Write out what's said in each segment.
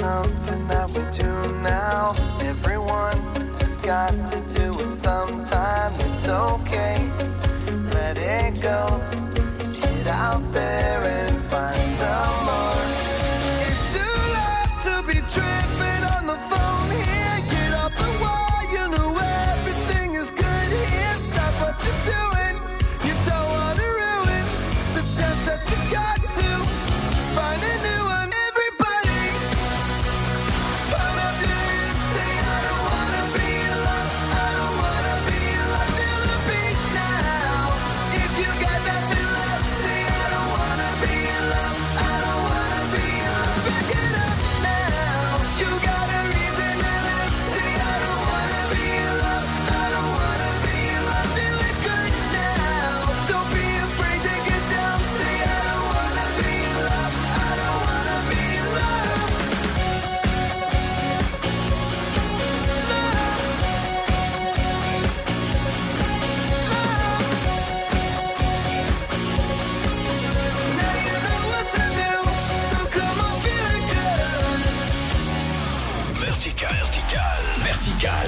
something that we do now. Everyone has got to do it sometime. It's okay, let it go. Get out there and find some more. It's too late to be tripping on the phone here. Get off the wall, you know everything is good here. Stop what you're doing, you don't want to ruin the chance that you got to find a new one. Everybody, put up your hands, say I don't wanna be alone. I don't wanna be alone. Feel the beat now. If you got nothing left, say I don't wanna be alone. I don't wanna be alone. Pick it up now. You got a reason to live. Say I don't wanna be alone. I don't wanna be alone. Feel it good now. Don't be afraid to get down. Say I don't wanna be alone. I don't wanna be alone. Now you know what to do, so come on, feel it good. Vertical, vertical, vertical.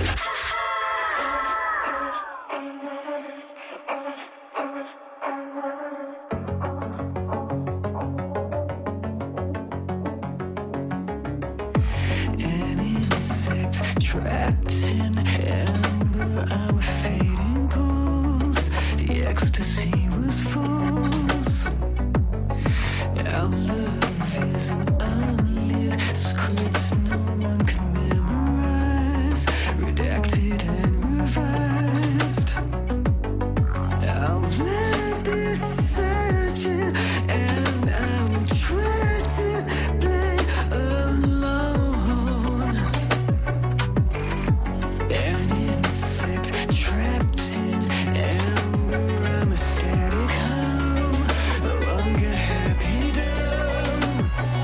An insect trapped in amber, I'm fading pulse. The ecstasy was false. Our love is an unlit script no one can memorize, redacted and revised. I'll let this searching, and I'm trying to play alone. An insect trapped in amber, I'm a static hum, no longer happy dumb.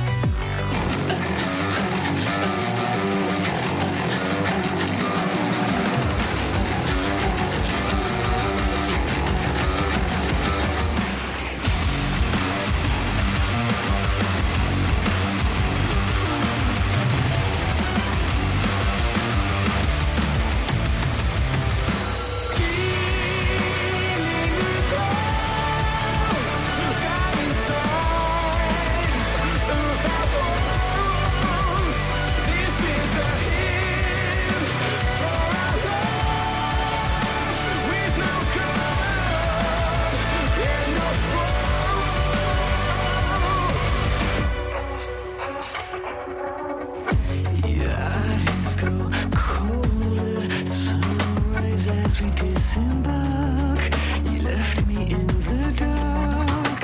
Your eyes go cold at sunrise as we disembark. You left me in the dark.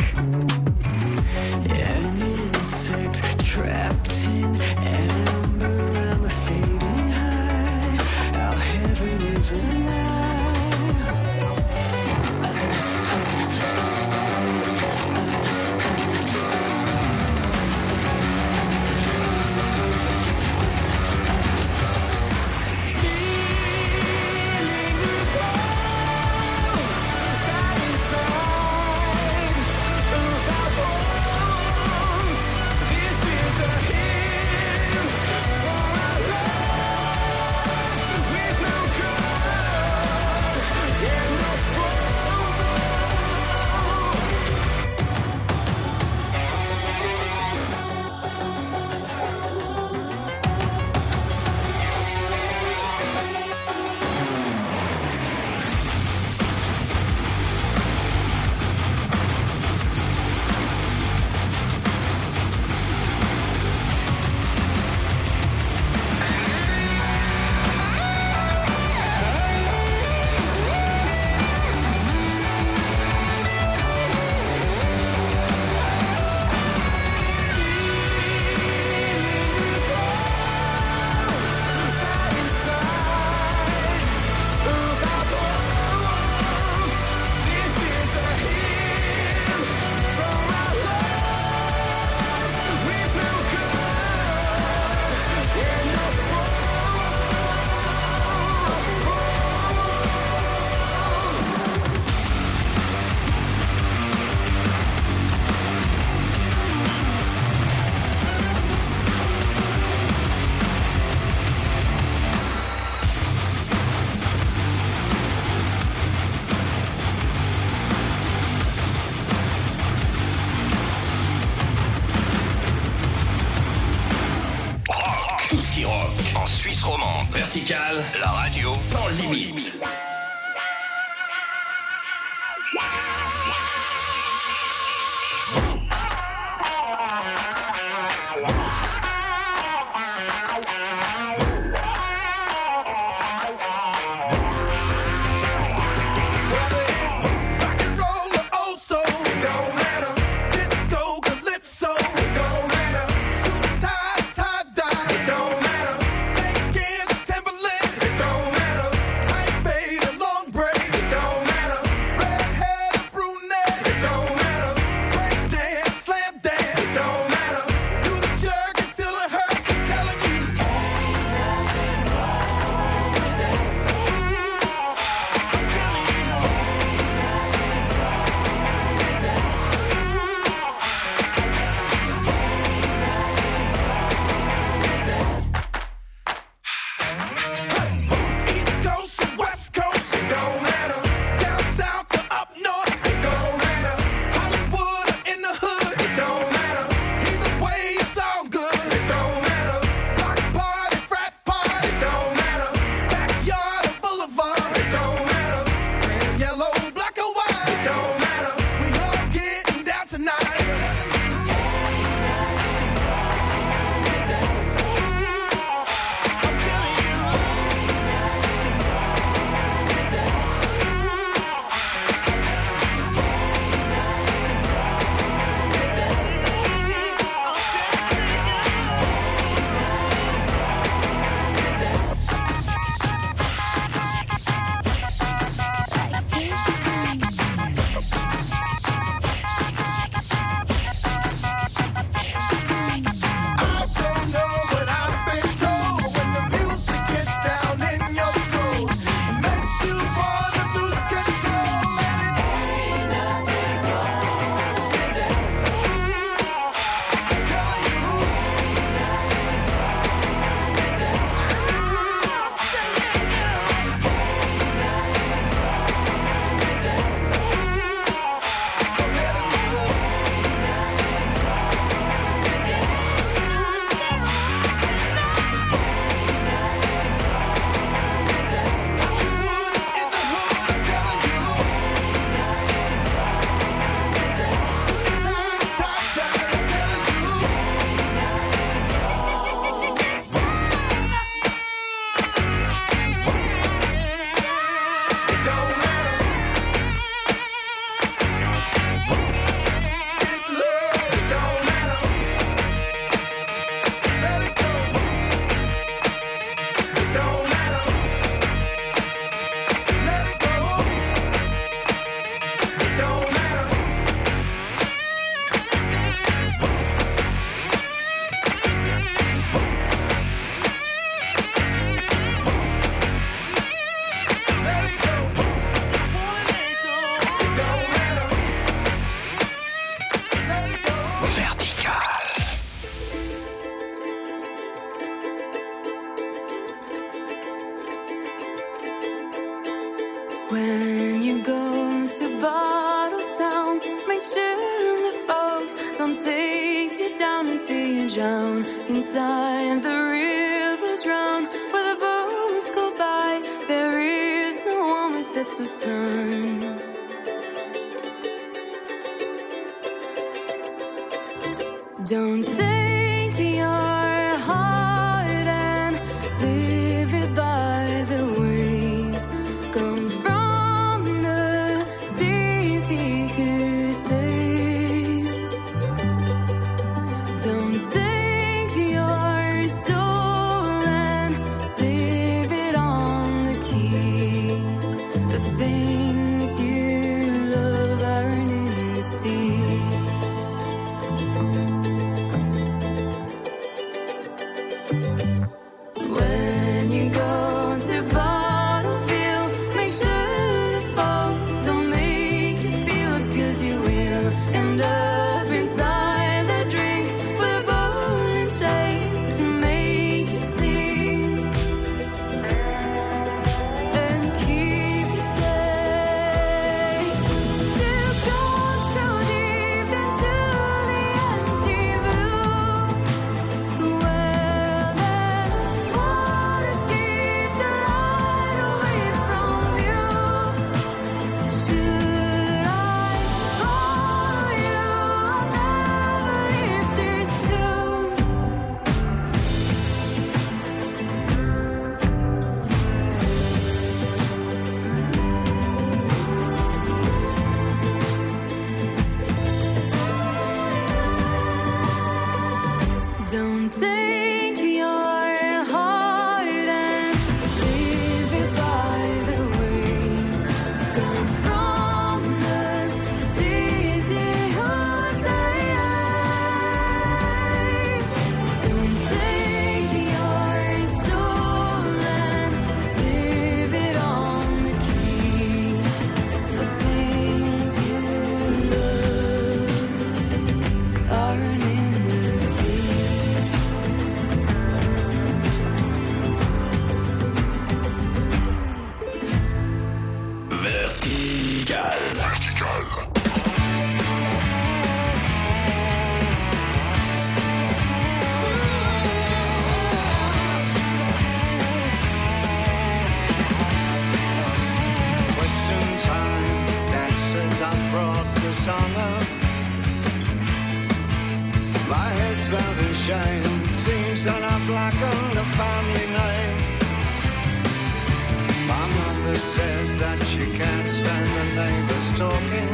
An insect trapped in amber, I'm a fading high. Our heaven is a lie. La radio sans limite. When you go to Bottle Town, make sure the folks don't take you down until you drown inside the rivers round where the boats go by. There is no one that sets the sun. Don't take your heart and leave it by the waves. Gone from the seas, he who saves. Don't take your soul and leave it on the quay. The things you love aren't in the sea. dishonor. My head's bowed in shame. Seems that I've blackened the family name. My mother says that she can't stand the neighbors talking.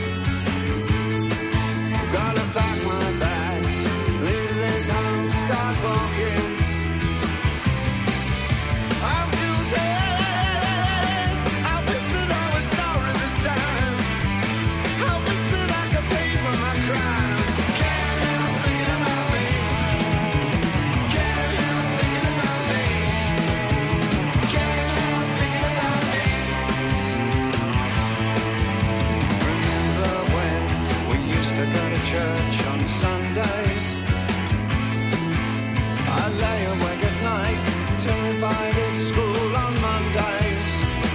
Gotta pack my bags, leave this home, start walking. I'm guilty. I wish that I was sorry this time. I wish that I could pay for my crime. Can't help thinking about me. Can't help thinking about me. Can't help thinking about me. Remember when we used to go to church on Sundays? I lay awake at night, terrified at school on Mondays.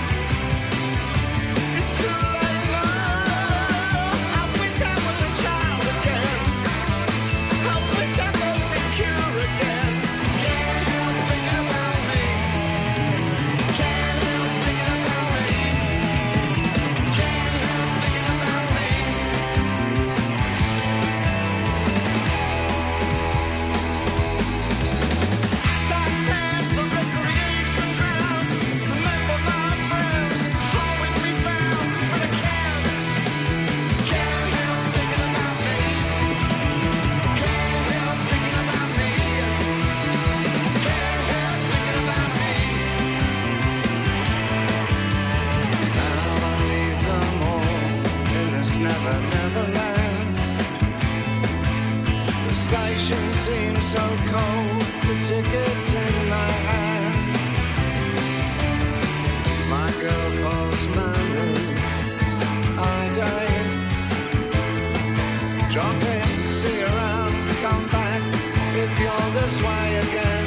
It's too late now. I wish I was a child again. I wish I felt secure again. Can't help thinking about me. Can't help thinking about me. Can't help thinking about me. As I pass the recreation ground, remember my friends, always be found, but I can't help thinking about me. Can't help thinking about me. Can't help thinking about me. Now I leave them all in this never, never land. The station seems so cold, the ticket's in my hand. My girl calls Mary, I die. Drop in, see you around, come back if you're this way again.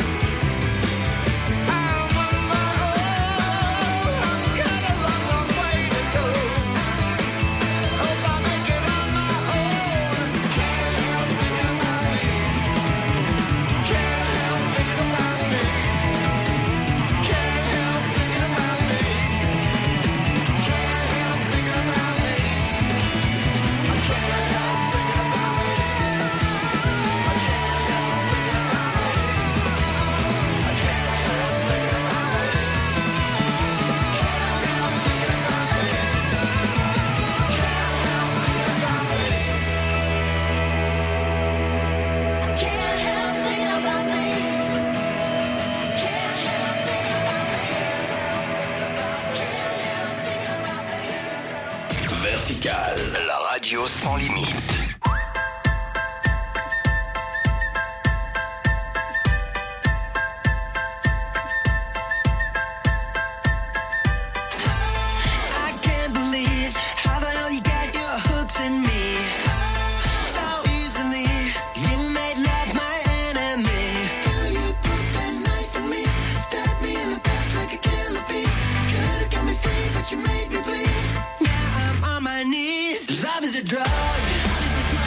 I'm on my own, I've got a long, long way to go. Hope I make it on my own. Can't help thinking about me. Can't help thinking about me. Can't help thinking about me. Can't help thinking about me. I can't help thinking about me. I can't help thinking about me. I can't help thinking about me. Can't help thinking about me. Can't help thinking about me. Can't help thinking about me. Can't help thinking about me. Can't help thinking about me. Vertical, la radio sans limite. I can't believe how the hell you got your hooks in me so easily. You made love my enemy. Girl, you put that knife in me, stabbed me in the back like a killer bee. Could've got me free, but you made me bleed. Now I'm on my knees. Love is a drug.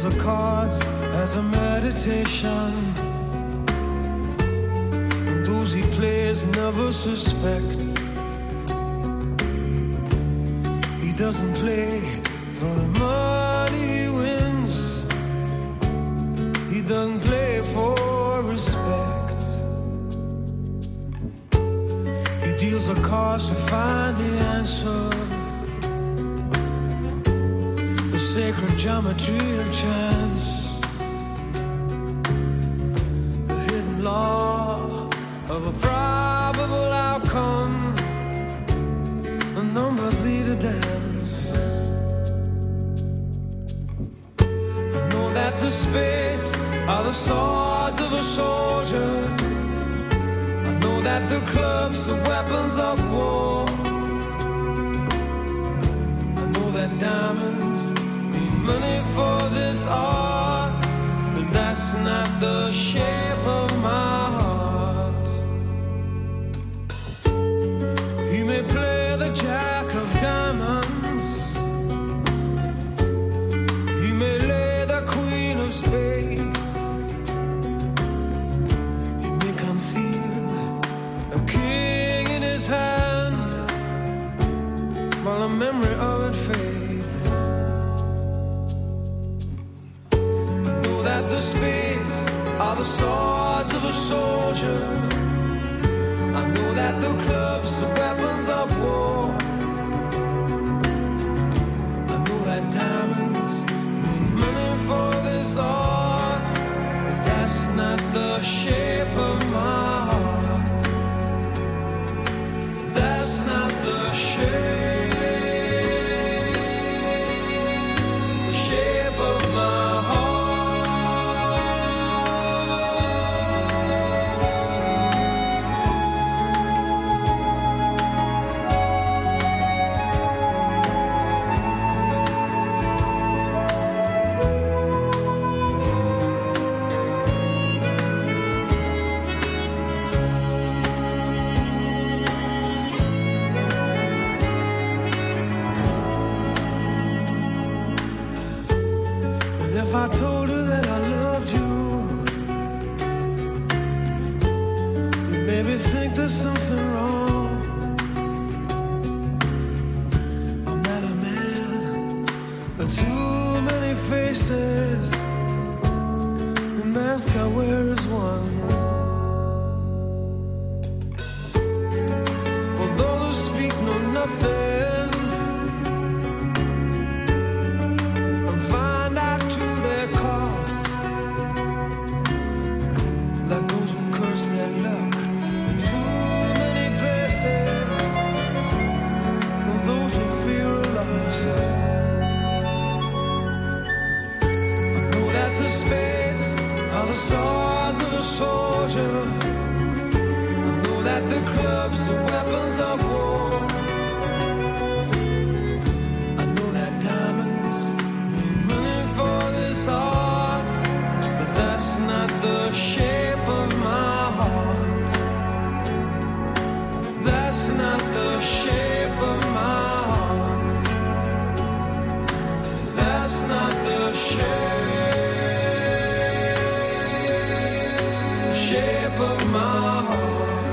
deals the cards as a meditation, and those he plays never suspect. He doesn't play for the money he wins, he doesn't play for respect. He deals the cards to find the answer, the sacred geometry of chance, the hidden law of a probable outcome. The numbers lead a dance. I know that the spades are the swords of a soldier. I know that the clubs are weapons of war. I know that diamonds mean money for this art, but that's not the shape of my heart. He may play the jack of diamonds, he may lay the queen of spades, he may conceal a king in his hand while the memory of it fades. I know that the spades are the swords of a soldier. I know that the clubs are weapons of war. I know that diamonds mean money for this art, but that's not the shape of my heart. That's not the shape of my heart. If I told you that I loved you, you'd maybe think there's something wrong. I'm not a man with too many faces. The mask I wear is one. For those who speak know nothing, like those who curse their luck in too many places, and those who fear are lost. I know that the spades are the swords of a soldier. I know that the clubs are weapons of war. I know that diamonds mean money for this art, but that's not the shape of my heart. That's not the shape of my heart. That's not the shape of my heart.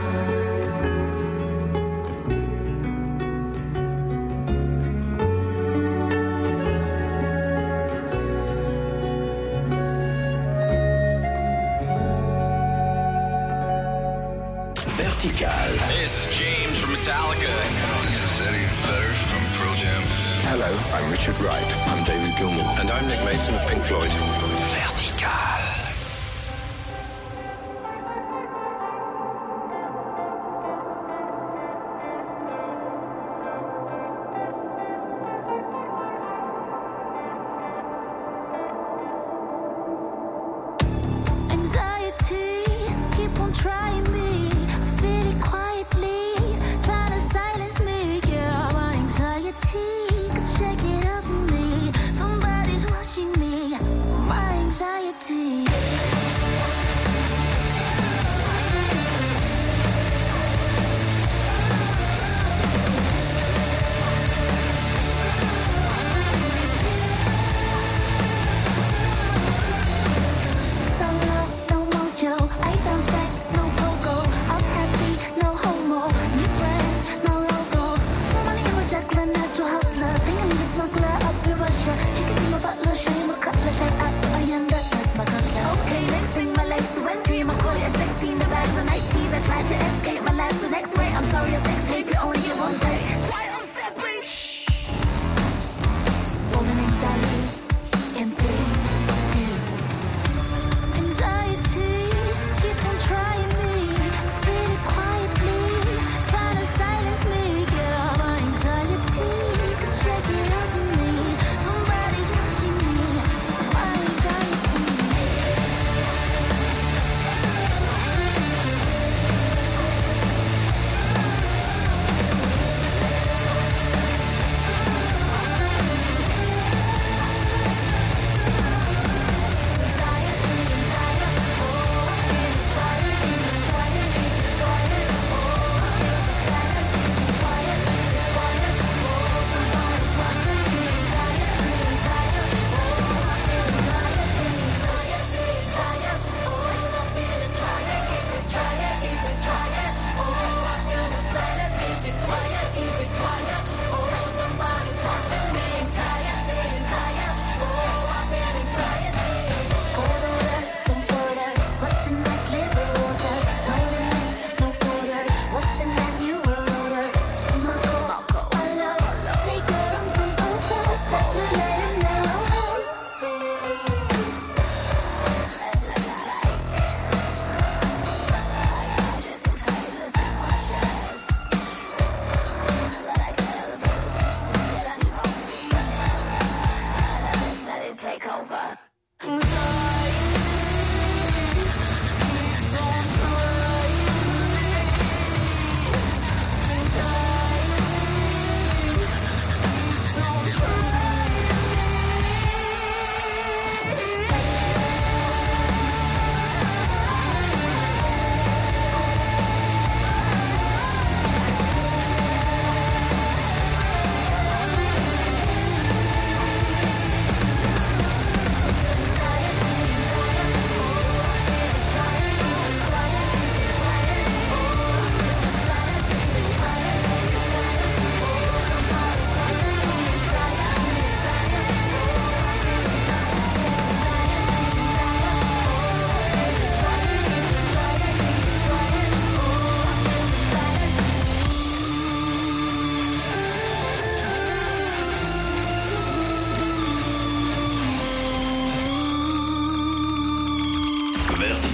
Vertical. This is James from Metallica. This is Eddie Vedder from Pearl Jam. Hello, I'm Richard Wright. I'm David Gilmour. And I'm Nick Mason of Pink Floyd. Vertical. Anxiety, keep on trying me. I feel it quietly, trying to silence me. Yeah, my anxiety could shake it off me. Somebody's watching me. My anxiety.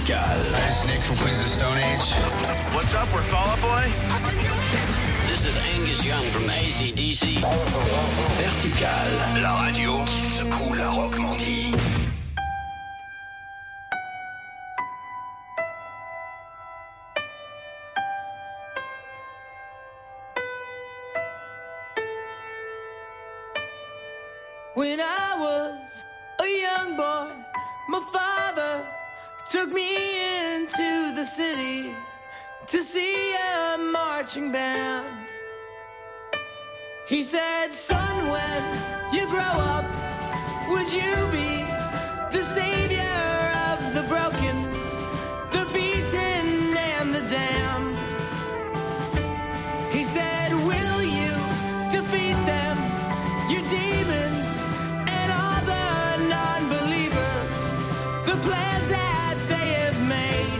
Vertical. It's Nick from Queens of the Stone Age. What's up, we're Fall Out Boy. This is Angus Young from AC/DC. Vertical. La radio qui secoue la Rockmandie. When I was a young boy, my father took me into the city to see a marching band. He said, son, when you grow up, would you be the savior of the broken, the beaten, and the damned? He said, will you defeat them, your demons, and all the non-believers, the plans that they have made?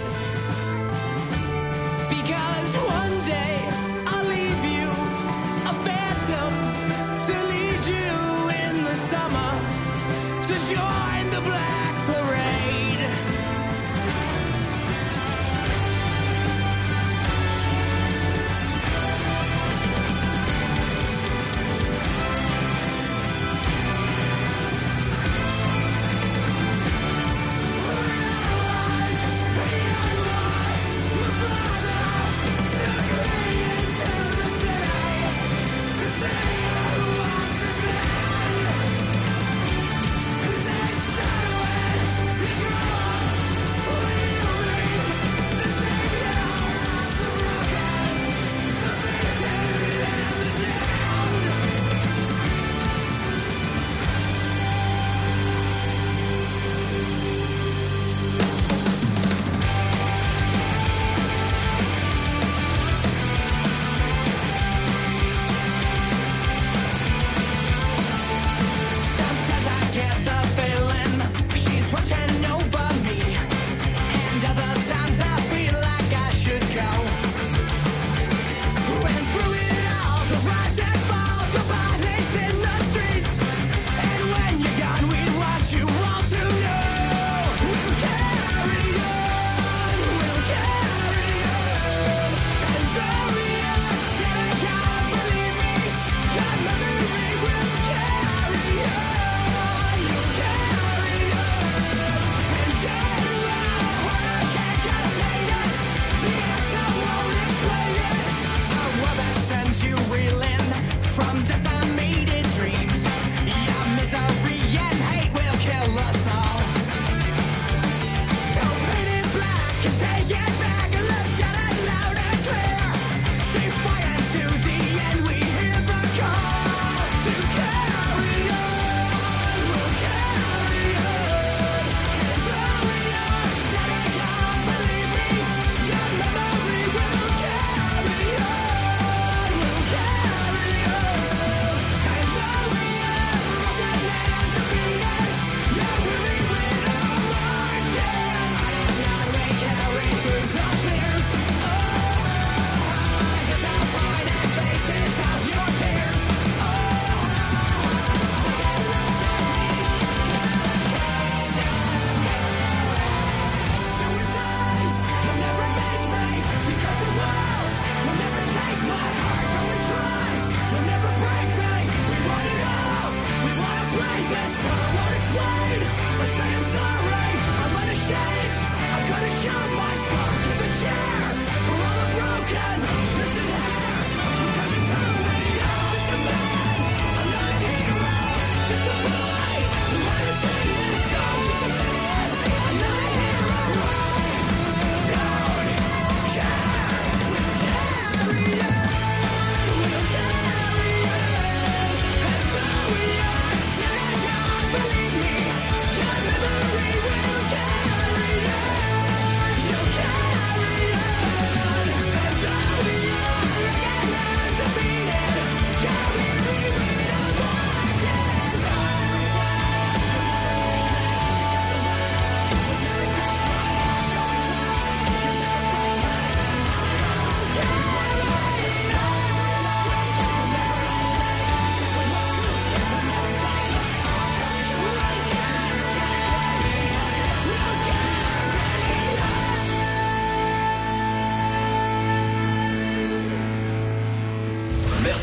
Because one day I'll leave you a phantom to lead you in the summer to join the Black Parade. Say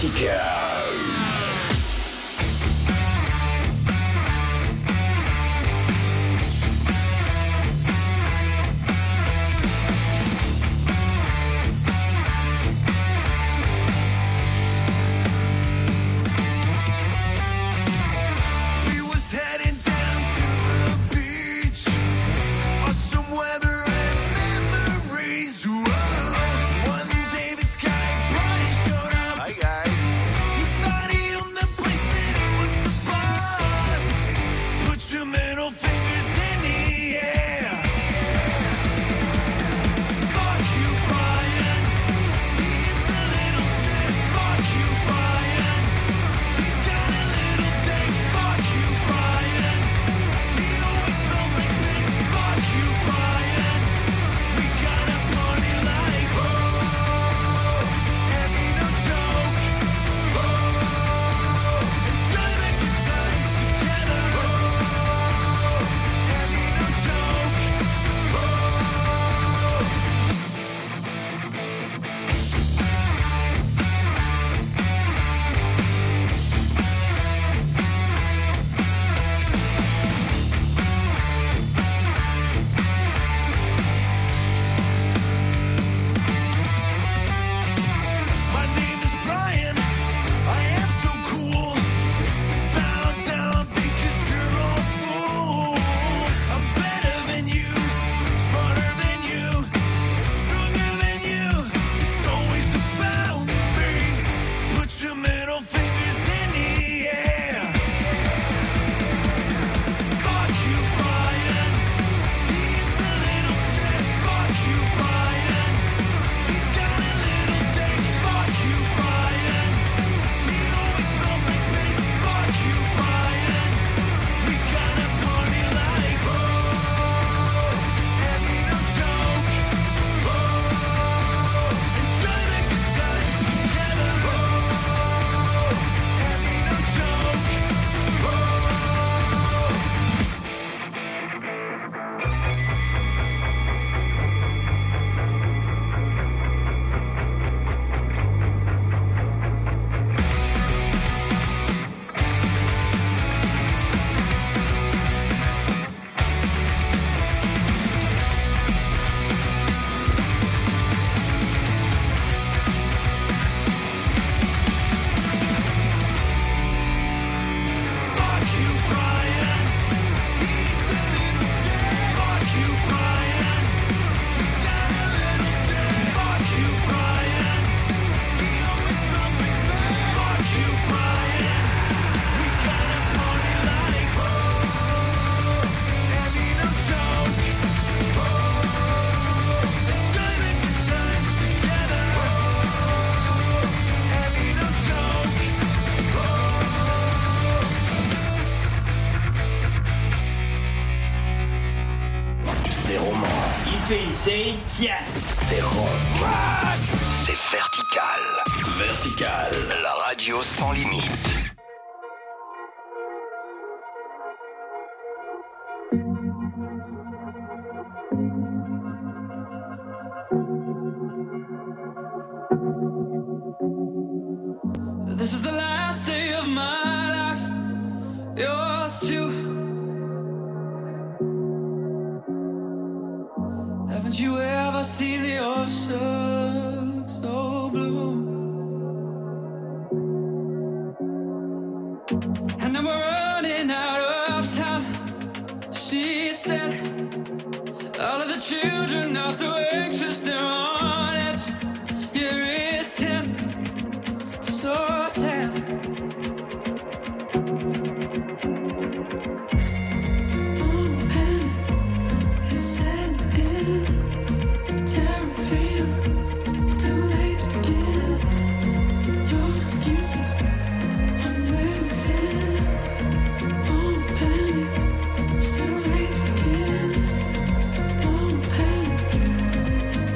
Vertical. C'est rock. C'est vertical. Vertical. La radio sans limite. This is the last day of my life. Yours too. Haven't you ever seen the ocean look so blue? And now we're running out of time. She said, all of the children are so anxious, they're on edge. Yeah, it's tense, so tense. It's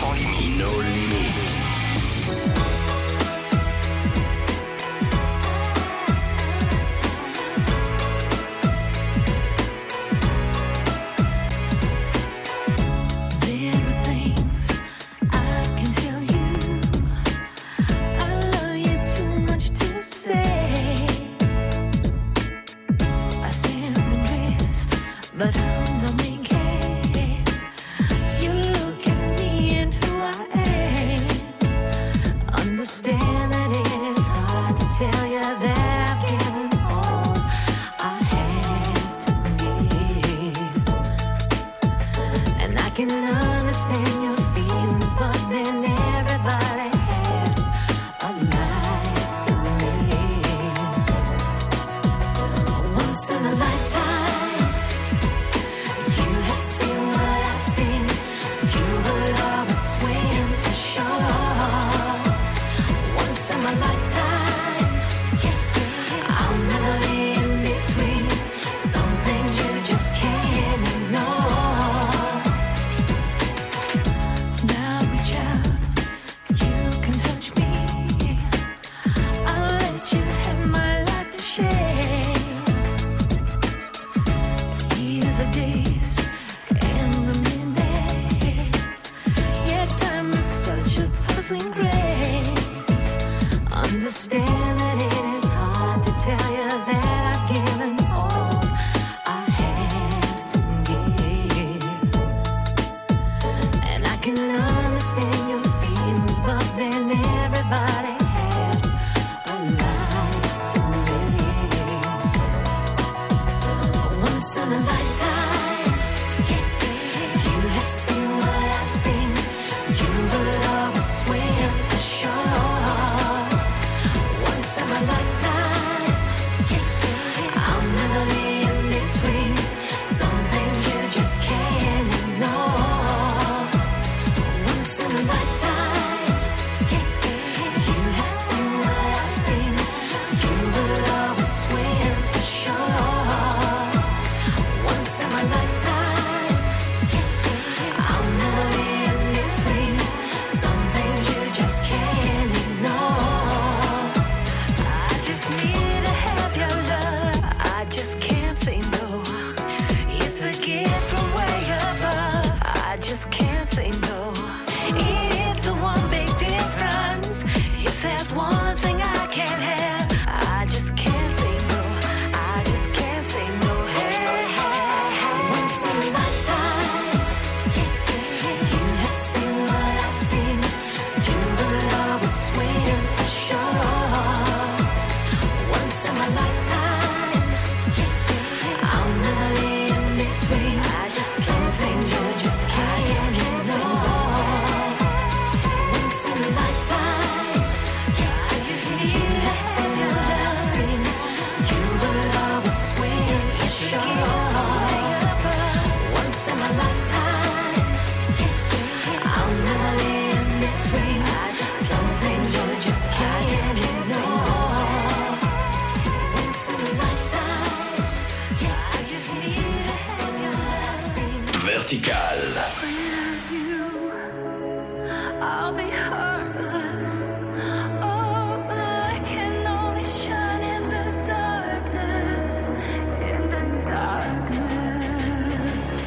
sans limite. No Limit. But I'm the main cat. You look at me and who I am. Understand that it is hard to tell you that I've given all I have to give. And I can understand your feelings, but then everybody has a life to live. Once in a lifetime. Seen what I've seen. You will always swim for sure. Once in my lifetime, I'll never be in between. Some things you just can't ignore. Now reach out, you can touch me. I'll let you have my life to share. These are days. Puzzling grace. Understand that it is hard to tell you that I've given all I have to give. And I can understand your feelings, but then everybody has a life to live. Once in a lifetime, you have seen what I've seen. You will always swim for sure. Once in my lifetime, I'll never be in between. Some things you just can't ignore. Once in a lifetime, you have seen what I've seen. You will always swim for sure. Once in my lifetime, I'll never be in between. Some things you just can't ignore. I just need to have your love. I just can't say no. It's a gift from way above. I just can't say no. It's the one big difference. If there's one thing I can't have, I just can't say no. I just can't say no. Hey, hey, hey. Once in a lifetime, you have seen what I've seen. You will always swim for sure. Once in my lifetime, I'll never be in between. I just can't say you just can't ignore. Once in a lifetime, I just need to see your love. You will always swim for sure. Once in my lifetime, I'll never be in between. I just some things you just can't ignore. Once in a lifetime, I just need to see your love. Vertical. I'll be heartless. Oh, but I can only shine in the darkness. In the darkness.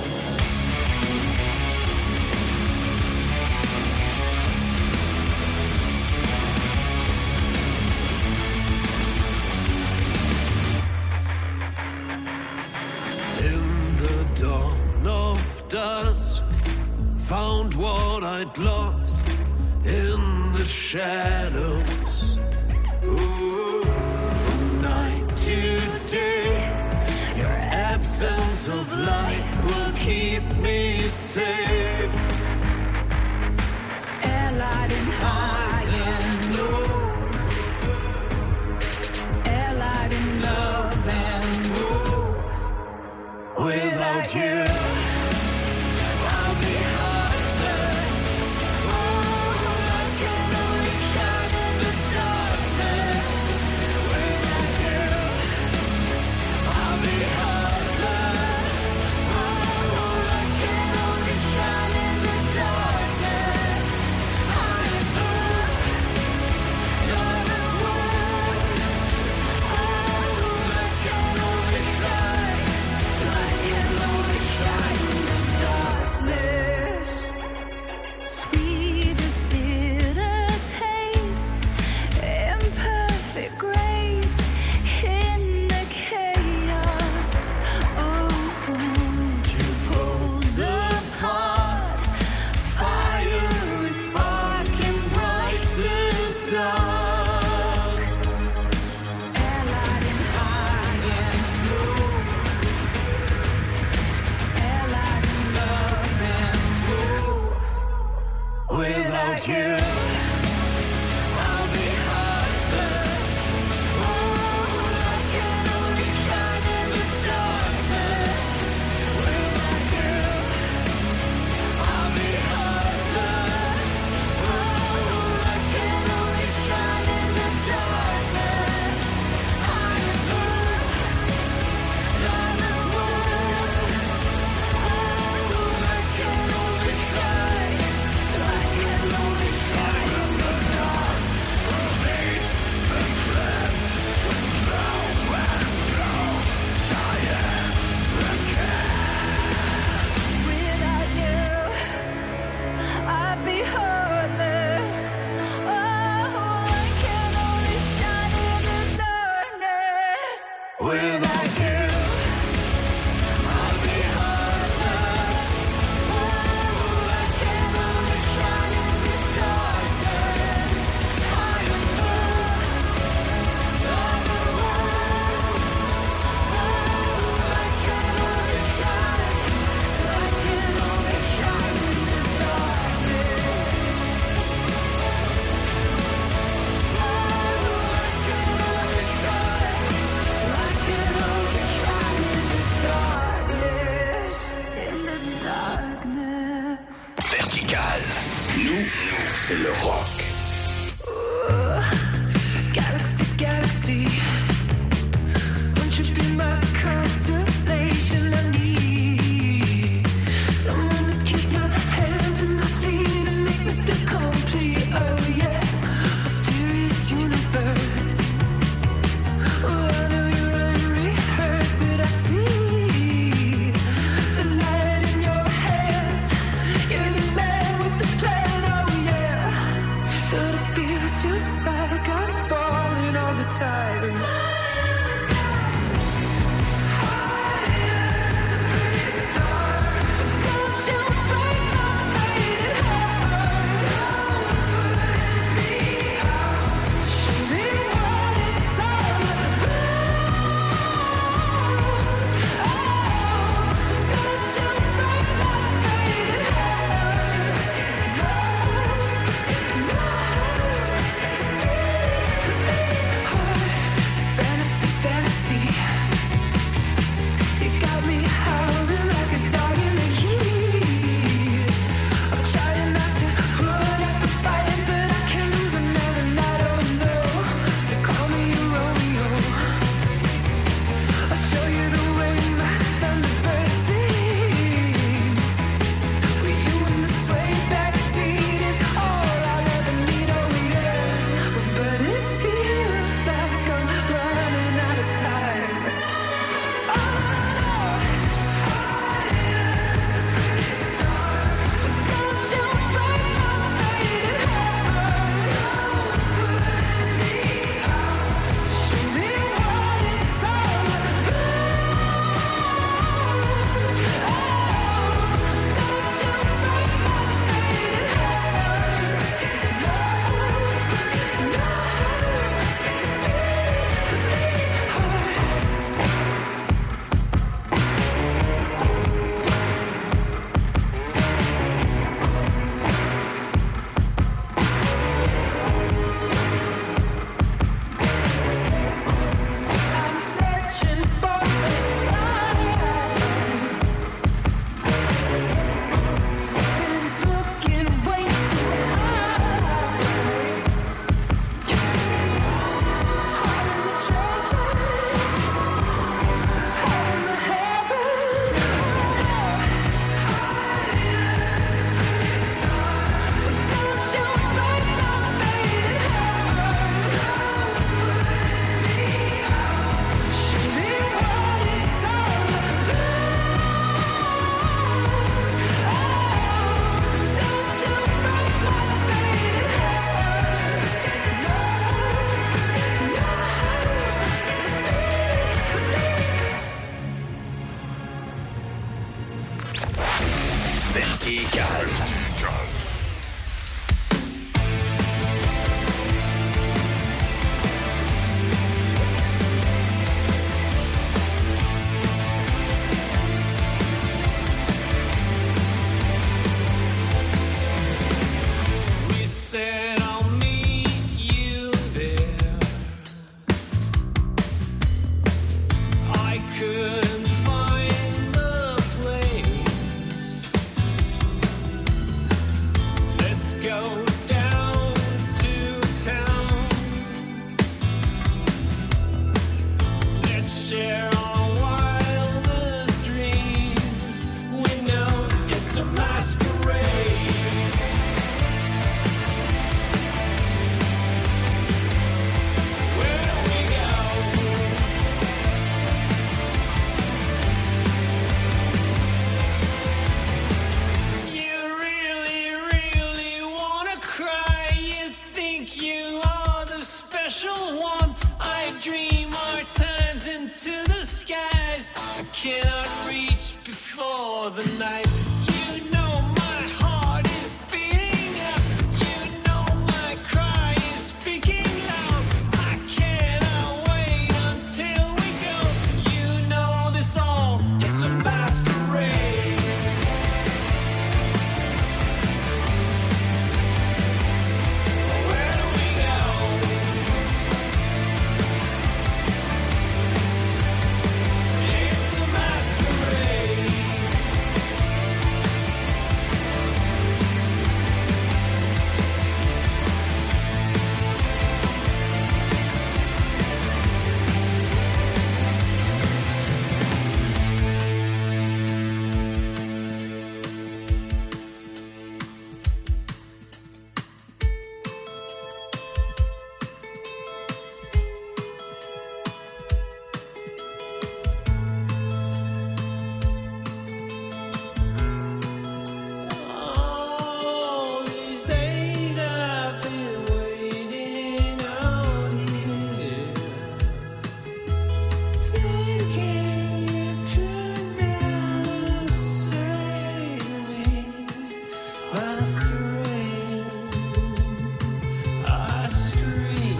In the dawn of dusk, found what I'd lost in the shadows. Ooh, from night to day, your absence of light will keep me safe. Allied in high and low, allied in love and woe. Without you, I'll be heartless. Oh, I can only shine in the darkness. Without you, I'll be heartless. Oh, I can only shine in the darkness. Without you, I'll be heartless. Oh, light can only shine in the darkness. Without you, I'll be heartless. Oh, light can only shine in the darkness. I am blue, light the world. Oh, light can only shine. Light can only shine in the dark. For me, the clouds will blow and blow. Diane, the cat. Without you, I'd be heartless. Oh, light can only shine in the darkness. Without you, I'll be heartless. Oh, light can only shine in the darkness. I am blue, like the world. Oh, light can only shine. Light can only shine in the darkness. Oh, light can only shine. Light can only shine in the darkness. In the darkness. Vertical. Nous, c'est le rock. Galaxy, galaxy, won't you be my constellation? I need someone to kiss my hands and my feet and make me feel complete. Oh yeah, mysterious universe. Oh, I know you're unrehearsed, but I see the light in your hands. You're the man with the plan. Oh yeah, but it feels just like I'm falling all the time. High as a pretty star, don't you break my faded heart. Don't put me out. Show me what it's all about. Oh, don't you break my faded heart. It's love, it's love. special one. I dream our times into the skies. I cannot reach before the night. You know my heart is beating out. You know my cry is speaking loud. I cannot wait until we go. You know this all, it's a masquerade. Where do we go? It's a masquerade. All these days I've been waiting out here, thinking you could never save me. Masquerade, I scream.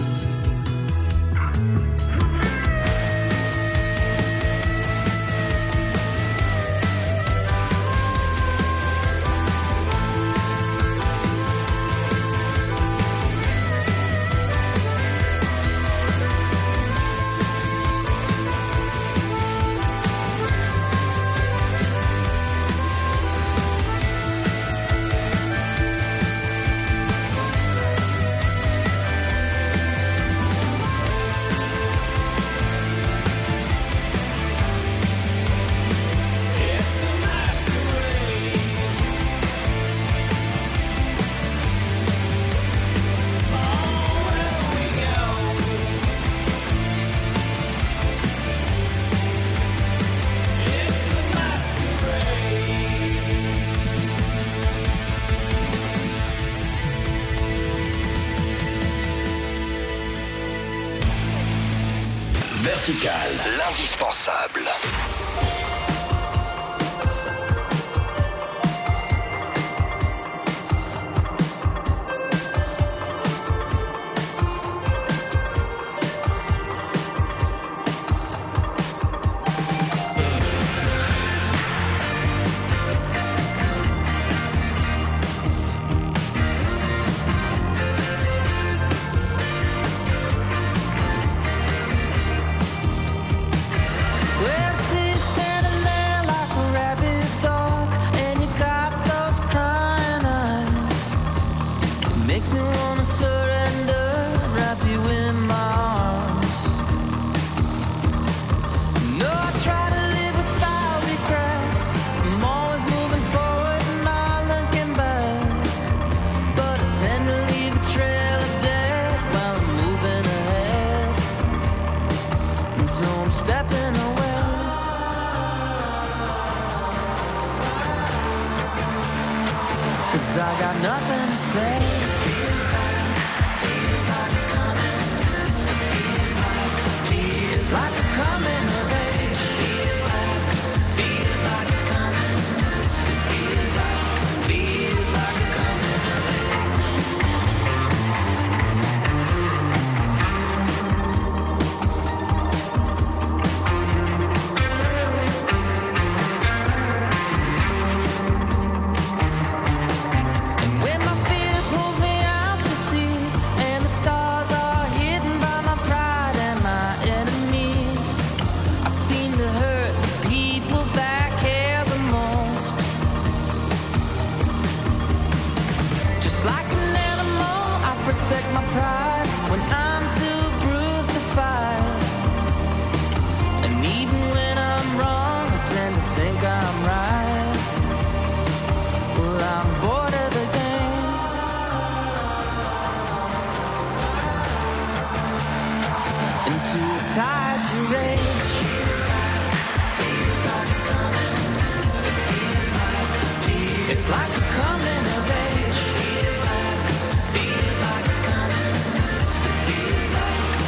It's a masquerade. Oh, where do we go? It's a masquerade. Vertical, l'indispensable. Well, see, standing there like a rabid dog, and you got those crying eyes. It makes me wanna surrender and wrap you in my arms. No, I try to live without regrets. I'm always moving forward and not looking back, but I tend to leave a trail of death while I'm moving ahead. And so I'm stepping away. 'Cause I got nothing to say. It feels like it's coming. It feels like a coming of age. Feels like it's coming. It feels like a coming of age. And when my fear pulls me out to sea, and the stars are hidden by my pride and my enemies, I seem to hurt the people that care the most. Just like an animal, I protect my pride when I'm too bruised to fight. And even when I'm wrong, I tend to think I'm right. Well, I'm bored of the game, and too tired to rage. Feels like it's coming. It feels like a coming of age. Feels like it's coming. It feels like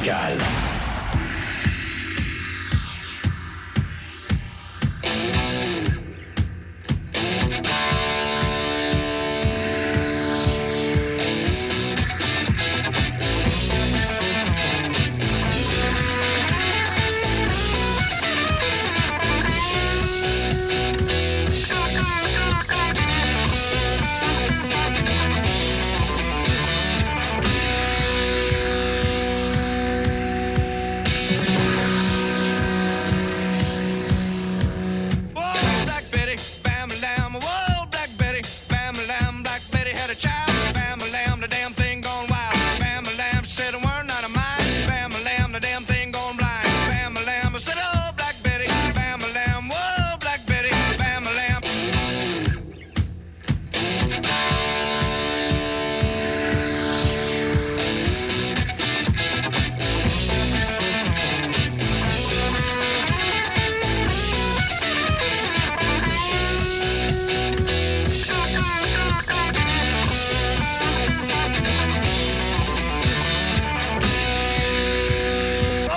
musicale.